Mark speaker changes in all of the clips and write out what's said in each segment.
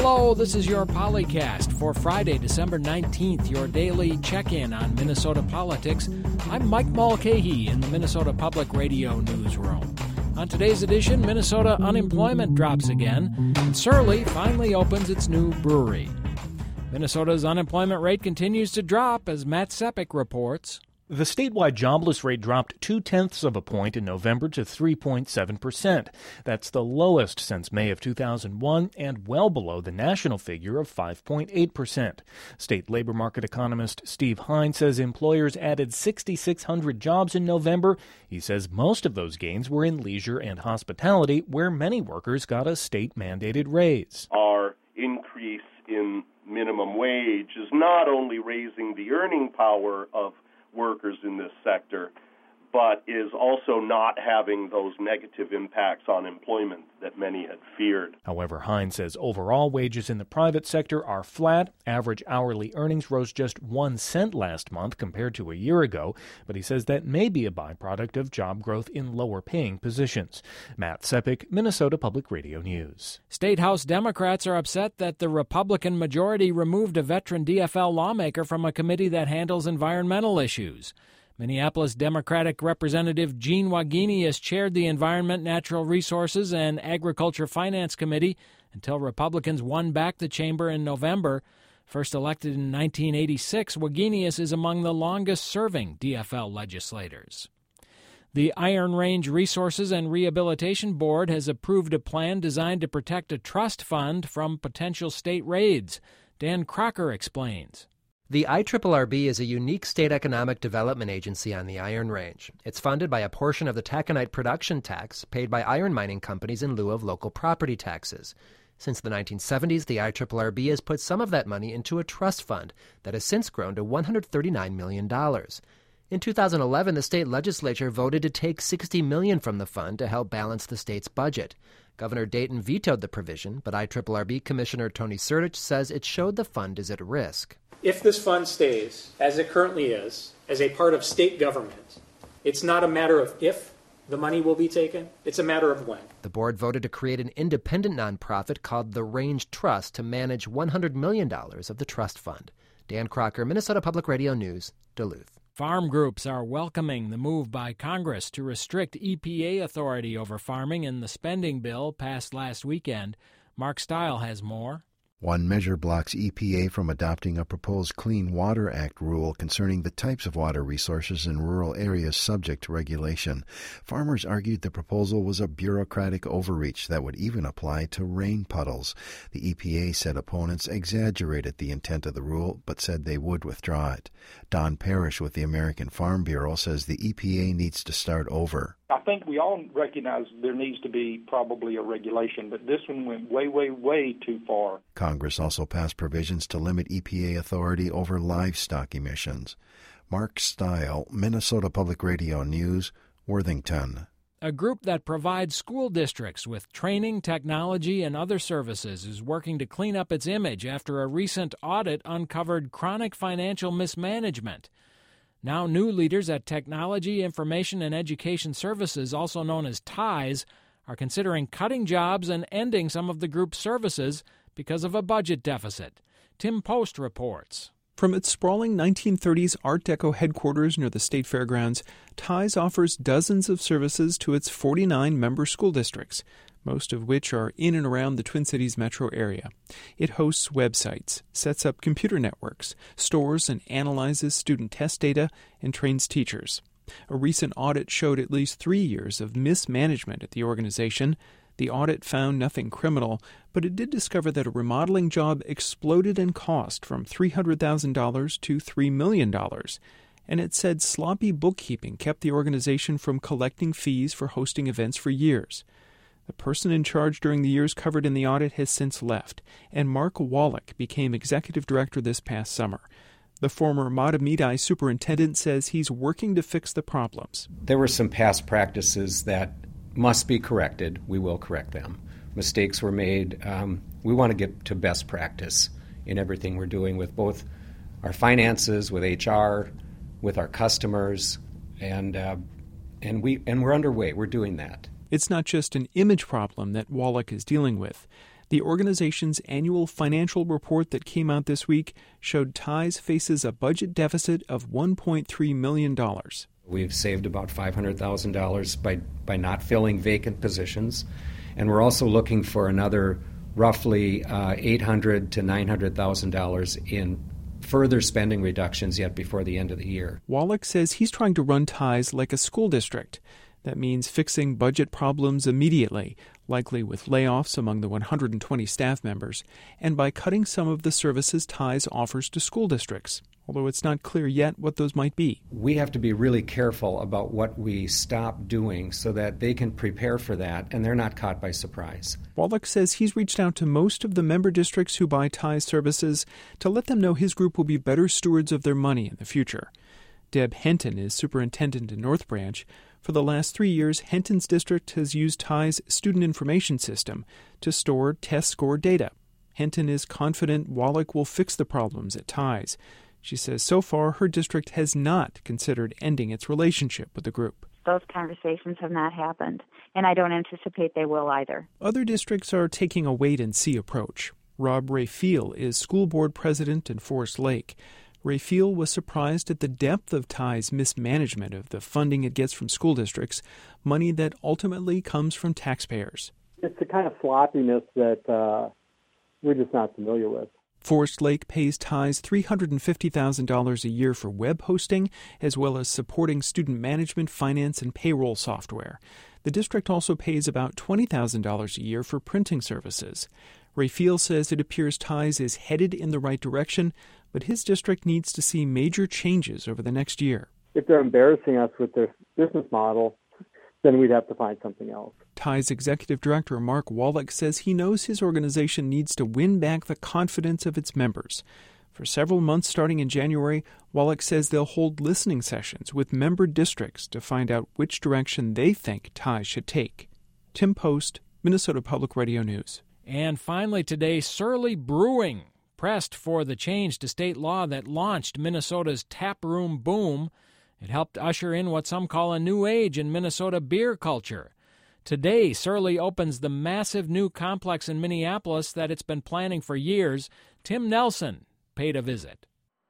Speaker 1: Hello, this is your Polycast for Friday, December 19th, your daily check-in on Minnesota politics. I'm Mike Mulcahy in the Minnesota Public Radio newsroom. On today's edition, Minnesota unemployment drops again, and Surly finally opens its new brewery. Minnesota's unemployment rate continues to drop, as Matt Sepik reports.
Speaker 2: The statewide jobless rate dropped 0.2 of a point in November to 3.7%. That's the lowest since May of 2001 and well below the national figure of 5.8%. State labor market economist Steve Hine says employers added 6,600 jobs in November. He says most of those gains were in leisure and hospitality, where many workers got a state-mandated raise.
Speaker 3: Our increase in minimum wage is not only raising the earning power of workers in this sector, but is also not having those negative impacts on employment that many had feared.
Speaker 2: However, Hine says overall wages in the private sector are flat. Average hourly earnings rose just 1 cent last month compared to a year ago, but he says that may be a byproduct of job growth in lower-paying positions. Matt Sepik, Minnesota Public Radio News.
Speaker 1: State House Democrats are upset that the Republican majority removed a veteran DFL lawmaker from a committee that handles environmental issues. Minneapolis Democratic Representative Gene Wagenius chaired the Environment, Natural Resources, and Agriculture Finance Committee until Republicans won back the chamber in November. First elected in 1986, Wagenius is among the longest-serving DFL legislators. The Iron Range Resources and Rehabilitation Board has approved a plan designed to protect a trust fund from potential state raids. Dan Crocker explains.
Speaker 4: The IRRB is a unique state economic development agency on the Iron Range. It's funded by a portion of the taconite production tax paid by iron mining companies in lieu of local property taxes. Since the 1970s, the IRRB has put some of that money into a trust fund that has since grown to $139 million. In 2011, the state legislature voted to take $60 million from the fund to help balance the state's budget. Governor Dayton vetoed the provision, but IRRB Commissioner Tony Sertich says it showed the fund is at risk.
Speaker 5: If this fund stays, as it currently is, as a part of state government, it's not a matter of if the money will be taken, it's a matter of when.
Speaker 4: The board voted to create an independent nonprofit called the Range Trust to manage $100 million of the trust fund. Dan Crocker, Minnesota Public Radio News, Duluth.
Speaker 1: Farm groups are welcoming the move by Congress to restrict EPA authority over farming in the spending bill passed last weekend. Mark Stile has more.
Speaker 6: One measure blocks EPA from adopting a proposed Clean Water Act rule concerning the types of water resources in rural areas subject to regulation. Farmers argued the proposal was a bureaucratic overreach that would even apply to rain puddles. The EPA said opponents exaggerated the intent of the rule, but said they would withdraw it. Don Parrish with the American Farm Bureau says the EPA needs to start over.
Speaker 7: I think we all recognize there needs to be probably a regulation, but this one went way, way, way too far.
Speaker 6: Congress also passed provisions to limit EPA authority over livestock emissions. Mark Stile, Minnesota Public Radio News, Worthington.
Speaker 1: A group that provides school districts with training, technology, and other services is working to clean up its image after a recent audit uncovered chronic financial mismanagement. Now new leaders at Technology, Information, and Education Services, also known as TIES, are considering cutting jobs and ending some of the group's services because of a budget deficit. Tim Post reports.
Speaker 8: From its sprawling 1930s Art Deco headquarters near the state fairgrounds, TIES offers dozens of services to its 49 member school districts, most of which are in and around the Twin Cities metro area. It hosts websites, sets up computer networks, stores and analyzes student test data, and trains teachers. A recent audit showed at least 3 years of mismanagement at the organization. The audit found nothing criminal, but it did discover that a remodeling job exploded in cost from $300,000 to $3 million. And it said sloppy bookkeeping kept the organization from collecting fees for hosting events for years. The person in charge during the years covered in the audit has since left, and Mark Wallach became executive director this past summer. The former Mahtomedi superintendent says he's working to fix the problems.
Speaker 9: There were some past practices that must be corrected. We will correct them. Mistakes were made. We want to get to best practice in everything we're doing with both our finances, with HR, with our customers, and we're underway. We're doing that.
Speaker 8: It's not just an image problem that Wallach is dealing with. The organization's annual financial report that came out this week showed Ties faces a budget deficit of $1.3 million.
Speaker 9: We've saved about $500,000 by not filling vacant positions, and we're also looking for another roughly $800,000 to $900,000 in further spending reductions yet before the end of the year.
Speaker 8: Wallach says he's trying to run Ties like a school district. That means fixing budget problems immediately, likely with layoffs among the 120 staff members, and by cutting some of the services Ties offers to school districts, although it's not clear yet what those might be.
Speaker 9: We have to be really careful about what we stop doing so that they can prepare for that and they're not caught by surprise.
Speaker 8: Wallach says he's reached out to most of the member districts who buy Ties services to let them know his group will be better stewards of their money in the future. Deb Henton is superintendent in North Branch. For the last 3 years, Henton's district has used Ties' student information system to store test score data. Henton is confident Wallach will fix the problems at Ties. She says so far her district has not considered ending its relationship with the group.
Speaker 10: Those conversations have not happened, and I don't anticipate they will either.
Speaker 8: Other districts are taking a wait-and-see approach. Rob Raphael is school board president in Forest Lake. Raphael was surprised at the depth of Ties' mismanagement of the funding it gets from school districts, money that ultimately comes from taxpayers.
Speaker 11: It's the kind of sloppiness that we're just not familiar with.
Speaker 8: Forest Lake pays Ties $350,000 a year for web hosting, as well as supporting student management, finance, and payroll software. The district also pays about $20,000 a year for printing services. Raphael says it appears Ties is headed in the right direction, but his district needs to see major changes over the next year.
Speaker 11: If they're embarrassing us with their business model, then we'd have to find something else.
Speaker 8: Ties executive director Mark Wallach says he knows his organization needs to win back the confidence of its members. For several months starting in January, Wallach says they'll hold listening sessions with member districts to find out which direction they think Ties should take. Tim Post, Minnesota Public Radio News.
Speaker 1: And finally today, Surly Brewing pressed for the change to state law that launched Minnesota's taproom boom. It helped usher in what some call a new age in Minnesota beer culture. Today, Surly opens the massive new complex in Minneapolis that it's been planning for years. Tim Nelson paid a visit.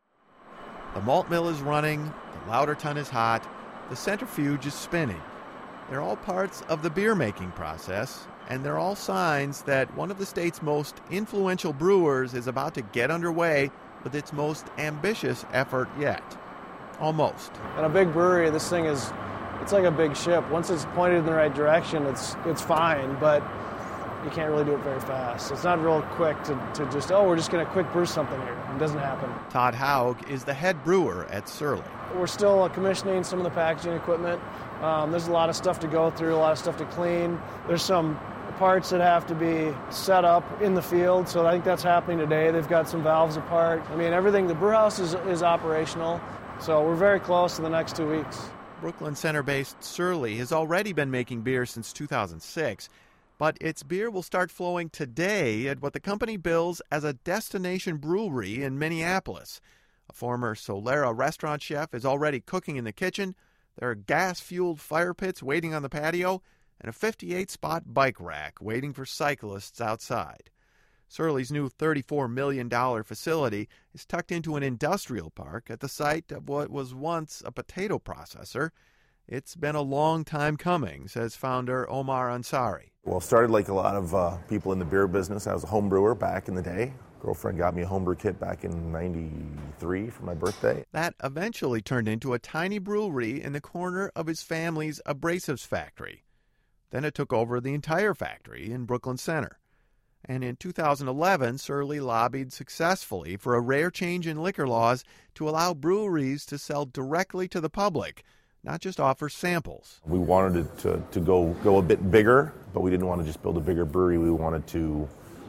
Speaker 12: The malt mill is running, the lauter tun is hot, the centrifuge is spinning. They're all parts of the beer-making process, and they're all signs that one of the state's most influential brewers is about to get underway with its most ambitious effort yet. Almost.
Speaker 13: In a big brewery, this thing is, it's like a big ship. Once it's pointed in the right direction, it's fine, but you can't really do it very fast. It's not real quick to just, we're just going to quick brew something here. It doesn't happen.
Speaker 12: Todd Haug is the head brewer at Surly.
Speaker 13: We're still commissioning some of the packaging equipment. There's a lot of stuff to go through, a lot of stuff to clean. There's some parts that have to be set up in the field, so I think that's happening today. They've got some valves apart. I mean, everything, the brew house is operational, so we're very close in the next 2 weeks.
Speaker 12: Brooklyn Center-based Surly has already been making beer since 2006, but its beer will start flowing today at what the company bills as a destination brewery in Minneapolis. A former Solera restaurant chef is already cooking in the kitchen. There are gas-fueled fire pits waiting on the patio, and a 58-spot bike rack waiting for cyclists outside. Surly's new $34 million facility is tucked into an industrial park at the site of what was once a potato processor. It's been a long time coming, says founder Omar Ansari.
Speaker 14: Well, it started like a lot of people in the beer business. I was a home brewer back in the day. Girlfriend got me a homebrew kit back in '93 for my birthday.
Speaker 12: That eventually turned into a tiny brewery in the corner of his family's abrasives factory. Then it took over the entire factory in Brooklyn Center. And in 2011, Surly lobbied successfully for a rare change in liquor laws to allow breweries to sell directly to the public, not just offer samples.
Speaker 14: We wanted it to go a bit bigger, but we didn't want to just build a bigger brewery. We wanted to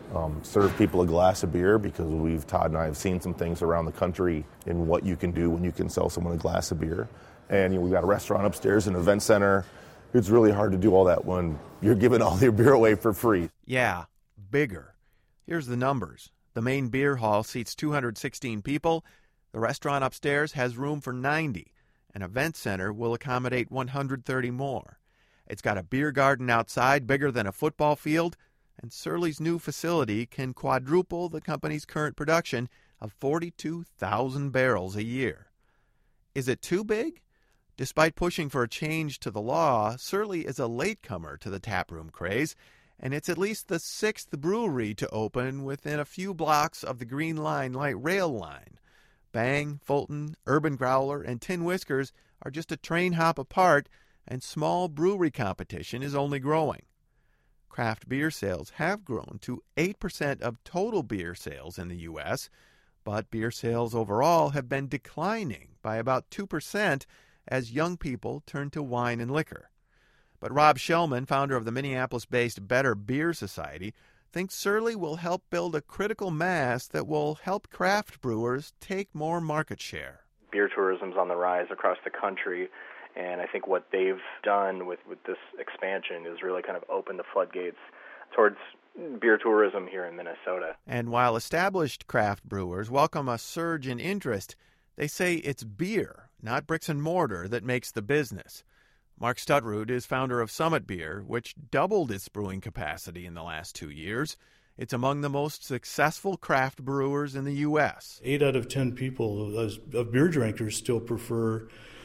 Speaker 14: serve people a glass of beer, because Todd and I have seen some things around the country in what you can do when you can sell someone a glass of beer. And we've got a restaurant upstairs, an event center. It's really hard to do all that when you're giving all your beer away for free.
Speaker 12: Yeah, bigger. Here's the numbers. The main beer hall seats 216 people. The restaurant upstairs has room for 90. An event center will accommodate 130 more. It's got a beer garden outside bigger than a football field, and Surly's new facility can quadruple the company's current production of 42,000 barrels a year. Is it too big? Despite pushing for a change to the law, Surly is a latecomer to the taproom craze, and it's at least the 6th brewery to open within a few blocks of the Green Line light rail line. Bang, Fulton, Urban Growler, and Tin Whiskers are just a train hop apart, and small brewery competition is only growing. Craft beer sales have grown to 8% of total beer sales in the U.S., but beer sales overall have been declining by about 2% as young people turn to wine and liquor. But Rob Shellman, founder of the Minneapolis-based Better Beer Society, thinks Surly will help build a critical mass that will help craft brewers take more market share.
Speaker 15: Beer tourism's on the rise across the country, and I think what they've done with this expansion is really kind of open the floodgates towards beer tourism here in Minnesota.
Speaker 12: And while established craft brewers welcome a surge in interest, they say it's beer, not bricks and mortar, that makes the business. Mark Stuttrud is founder of Summit Beer, which doubled its brewing capacity in the last 2 years. It's among the most successful craft brewers in the U.S.
Speaker 16: 8 out of 10 people of beer drinkers still prefer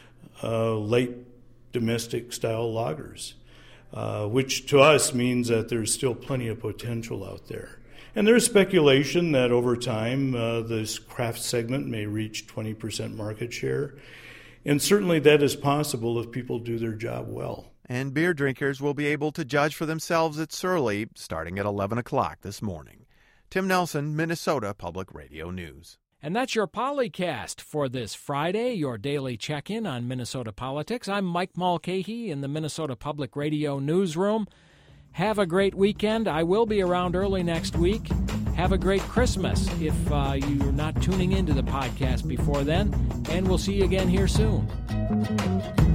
Speaker 16: late domestic-style lagers, which to us means that there's still plenty of potential out there. And there's speculation that over time this craft segment may reach 20% market share. And certainly that is possible if people do their job well.
Speaker 12: And beer drinkers will be able to judge for themselves at Surly starting at 11 o'clock this morning. Tim Nelson, Minnesota Public Radio News.
Speaker 1: And that's your Polycast for this Friday, your daily check-in on Minnesota politics. I'm Mike Mulcahy in the Minnesota Public Radio newsroom. Have a great weekend. I will be around early next week. Have a great Christmas if you're not tuning into the podcast before then. And we'll see you again here soon.